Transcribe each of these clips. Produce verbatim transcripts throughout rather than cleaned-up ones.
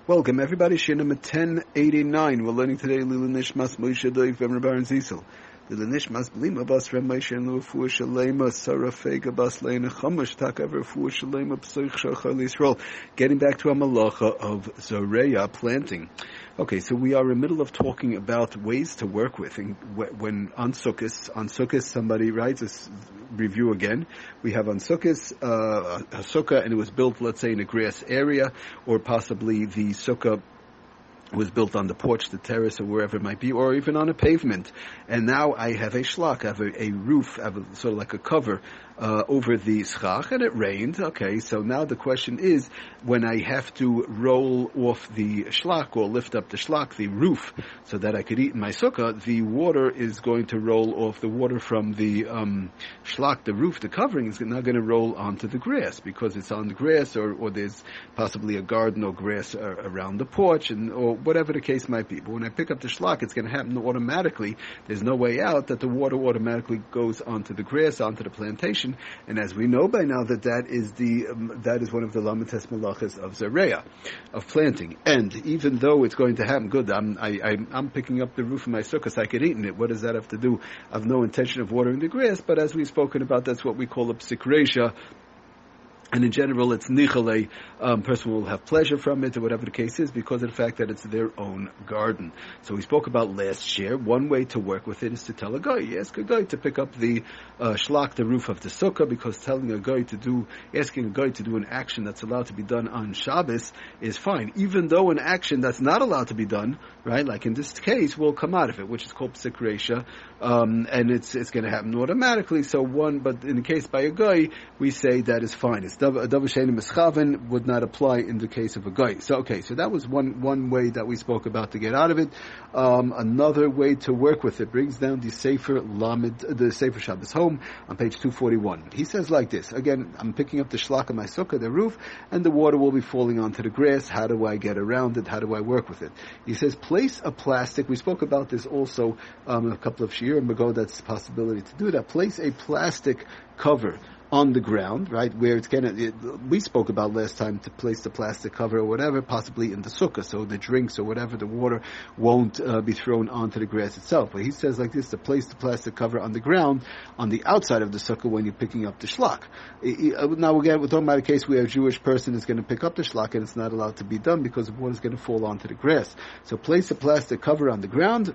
Welcome, everybody. Shir number ten eighty-nine. We're learning today Lila Nishmas Moshe Doiv Ben Rabbi Zisel. Lila Nishmas Blima Bas Rem Moshe and Lufu Shalema Sarah Fega Bas Leina Chamash Takaver Fu Shalema Psoich Shachar Yisrael. Getting back to our malacha of Zoreya, planting. Okay, so we are in the middle of talking about ways to work with. And when on Sukkot, on Sukkot somebody writes a review again. We have on Sukkot uh, a sukkah, and it was built, let's say, in a grass area, or possibly the sukkah was built on the porch, the terrace, or wherever it might be, or even on a pavement. And now I have a shlach, I have a, a roof, I have a, sort of like a cover uh, over the schach, and it rained. Okay, so now the question is, when I have to roll off the shlach, or lift up the shlach, the roof, so that I could eat in my sukkah, the water is going to roll off, the water from the um, shlach, the roof, the covering, is not going to roll onto the grass, because it's on the grass, or, or there's possibly a garden or grass uh, around the porch, and or whatever the case might be. But when I pick up the shlach, it's going to happen automatically. There's no way out that the water automatically goes onto the grass, onto the plantation. And as we know by now, that that is the um, that is one of the lamites malachas of Zoreya, of planting. And even though it's going to happen, good, I'm I, I'm, I'm picking up the roof of my sukkah, so I could eat in it. What does that have to do? I have no intention of watering the grass, but as we've spoken about, that's what we call a psik reisha. And in general, it's nichale. Um, person will have pleasure from it, or whatever the case is, because of the fact that it's their own garden. So we spoke about last year. One way to work with it is to tell a guy, you ask a guy to pick up the uh, shlach, the roof of the sukkah, because telling a guy to do, asking a guy to do an action that's allowed to be done on Shabbos is fine, even though an action that's not allowed to be done, right, like in this case, will come out of it, which is called psik reisha, um, and it's it's going to happen automatically. So one, but in the case by a guy, we say that is fine. It's a davar she'eino mischaven would not apply in the case of a guy. So okay, so that was one one way that we spoke about to get out of it. Um, another way to work with it brings down the Sefer Lamed, the Sefer Shabbos Home on page two forty-one. He says like this. Again, I'm picking up the shlach of my sukkah, the roof, and the water will be falling onto the grass. How do I get around it? How do I work with it? He says, place a plastic. We spoke about this also um, a couple of shiurim ago. That's a possibility to do that. Place a plastic cover on the ground, right, where it's gonna, it, we spoke about last time to place the plastic cover or whatever, possibly in the sukkah, so the drinks or whatever, the water won't uh, be thrown onto the grass itself. But he says like this, to place the plastic cover on the ground, on the outside of the sukkah when you're picking up the shlach. Now again, we're talking about a case where a Jewish person is going to pick up the shlach and it's not allowed to be done because the water is going to fall onto the grass. So place a plastic cover on the ground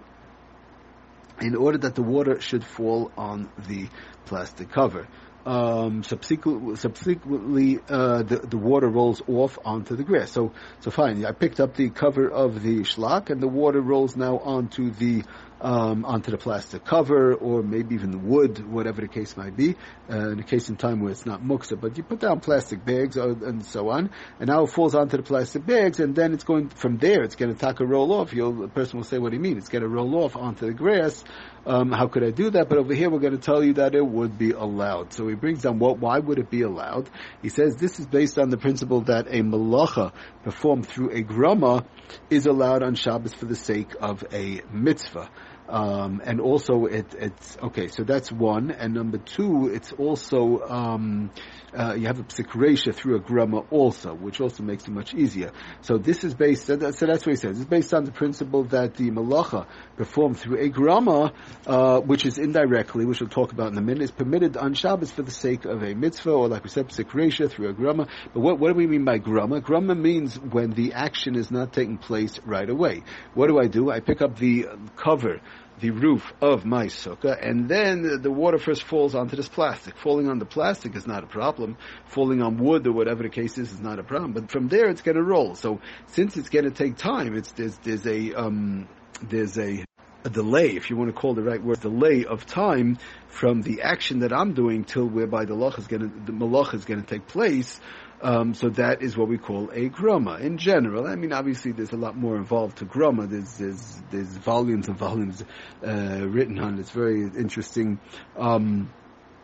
in order that the water should fall on the plastic cover. Um, subsequently, subsequently uh, the, the water rolls off onto the grass. So, so fine. I picked up the cover of the shlach, and the water rolls now onto the um, onto the plastic cover, or maybe even the wood, whatever the case might be. Uh, in a case in time where it's not muksa, but you put down plastic bags uh, and so on, and now it falls onto the plastic bags, and then it's going from there. It's going to take a roll off. You'll, the person will say, "What do you mean? It's going to roll off onto the grass? Um, how could I do that?" But over here, we're going to tell you that it would be allowed. So he brings down what? Why would it be allowed? He says this is based on the principle that a malacha performed through a grama is allowed on Shabbos for the sake of a mitzvah. Um, and also it, it's, okay, so that's one. And number two, it's also, um, uh, you have a psik reisha through a grama also, which also makes it much easier. So this is based, so that's what he says. It's based on the principle that the malacha performed through a grama, uh, which is indirectly, which we'll talk about in a minute, is permitted on Shabbos for the sake of a mitzvah, or like we said, psik reisha through a grama. But what, what do we mean by grama? Grama means when the action is not taking place right away. What do I do? I pick up the cover, the roof of my sukkah, and then the water first falls onto this plastic. Falling on the plastic is not a problem. Falling on wood or whatever the case is is not a problem. But from there, it's going to roll. So since it's going to take time, it's there's there's a um there's a a delay, if you want to call the right word, delay of time from the action that I'm doing till whereby the malach is going to the malach is going to take place. Um, so that is what we call a grama. In general, I mean, obviously there's a lot more involved to grama. There's, there's, there's volumes and volumes, uh, written on it. It's very interesting. Um,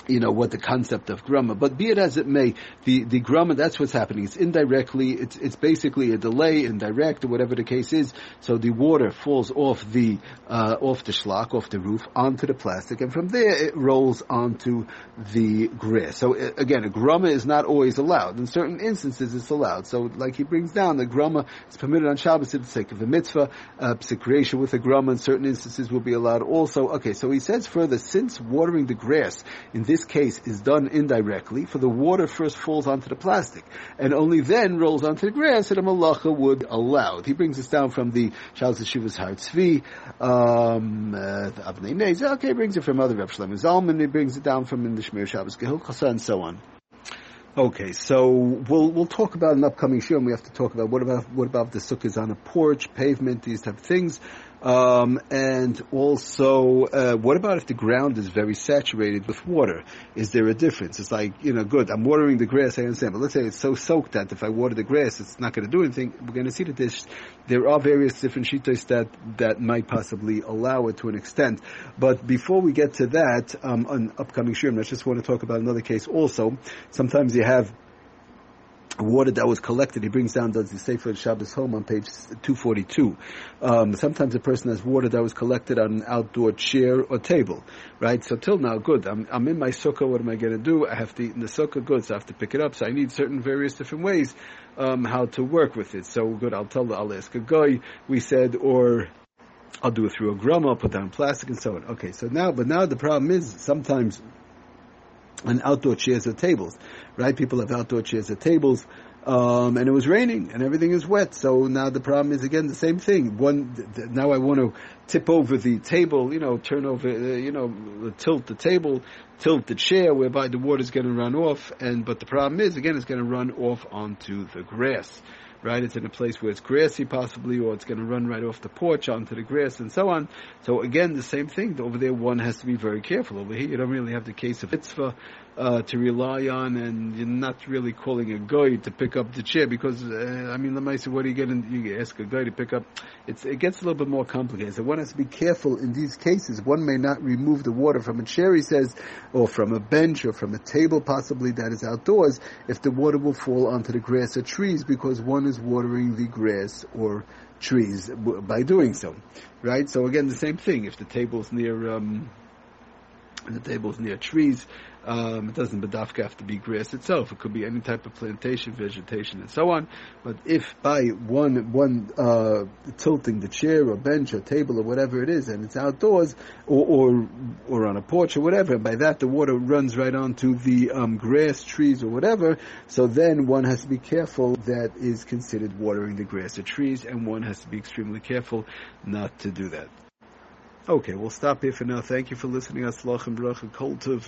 you know, what the concept of grama. But be it as it may, the, the grama, that's what's happening. It's indirectly, it's, it's basically a delay, indirect, or whatever the case is. So the water falls off the, uh, off the schlock, off the roof, onto the plastic, and from there it rolls onto the grass. So uh, again, a grama is not always allowed. In certain instances it's allowed. So like he brings down, the grama is permitted on Shabbos for the sake of the mitzvah, uh, psikration with a grama in certain instances will be allowed also. Okay, so he says further, since watering the grass, in this case, is done indirectly, for the water first falls onto the plastic, and only then rolls onto the grass, and a malacha would allow it. He brings this down from the Shalos Yeshivas Har Tzvi, um, uh, the Avnei Nezer. Okay, he brings it from other Reb Shlomo Zalman, he brings it down from in the Shmir Shabbos Gehilchasa, and so on. Okay, so we'll we'll talk about an upcoming shiur. We have to talk about what about what about the sukkahs on a porch, pavement, these type of things, um, and also uh, what about if the ground is very saturated with water? Is there a difference? It's like, you know, good, I'm watering the grass, I understand, but let's say it's so soaked that if I water the grass, it's not going to do anything. We're going to see that there's, there are various different shittos that that might possibly allow it to an extent. But before we get to that, um, on upcoming shiur, I just want to talk about another case also. Sometimes you have water that was collected. He brings down, does the Sefer Shabbos Home on page two forty-two. Um, sometimes a person has water that was collected on an outdoor chair or table, right? So till now, good. I'm, I'm in my sukkah. What am I going to do? I have to eat in the sukkah. Good. So I have to pick it up. So I need certain various different ways um, how to work with it. So good. I'll tell. I'll ask a guy. We said, or I'll do it through a grama. I'll put down plastic and so on. Okay. So now, but now the problem is sometimes on outdoor chairs or tables, right? People have outdoor chairs or tables, um, and it was raining and everything is wet. So now the problem is again the same thing. One, th- now I want to tip over the table, you know, turn over, uh, you know, tilt the table, tilt the chair, whereby the water is going to run off. And but the problem is again, it's going to run off onto the grass. Right, it's in a place where it's grassy possibly, or it's going to run right off the porch onto the grass and so on. So again, the same thing. Over there, one has to be very careful. Over here, you don't really have the case of mitzvah uh, to rely on, and you're not really calling a guy to pick up the chair because, uh, I mean, the Lamaisa, what are you getting? You ask a guy to pick up. It's, it gets a little bit more complicated. So one has to be careful in these cases. One may not remove the water from a chair, he says, or from a bench, or from a table possibly that is outdoors, if the water will fall onto the grass or trees, because one is watering the grass or trees by doing so, right? So again, the same thing. If the table's near, um, the table's near trees, um, it doesn't badafka have to be grass itself. It could be any type of plantation, vegetation, and so on. But if by one one uh, tilting the chair or bench or table or whatever it is, and it's outdoors or or, or on a porch or whatever, and by that the water runs right onto the um, grass, trees, or whatever. So then one has to be careful. That is considered watering the grass or trees, and one has to be extremely careful not to do that. Okay, we'll stop here for now. Thank you for listening. Aslach and bracha kol tov.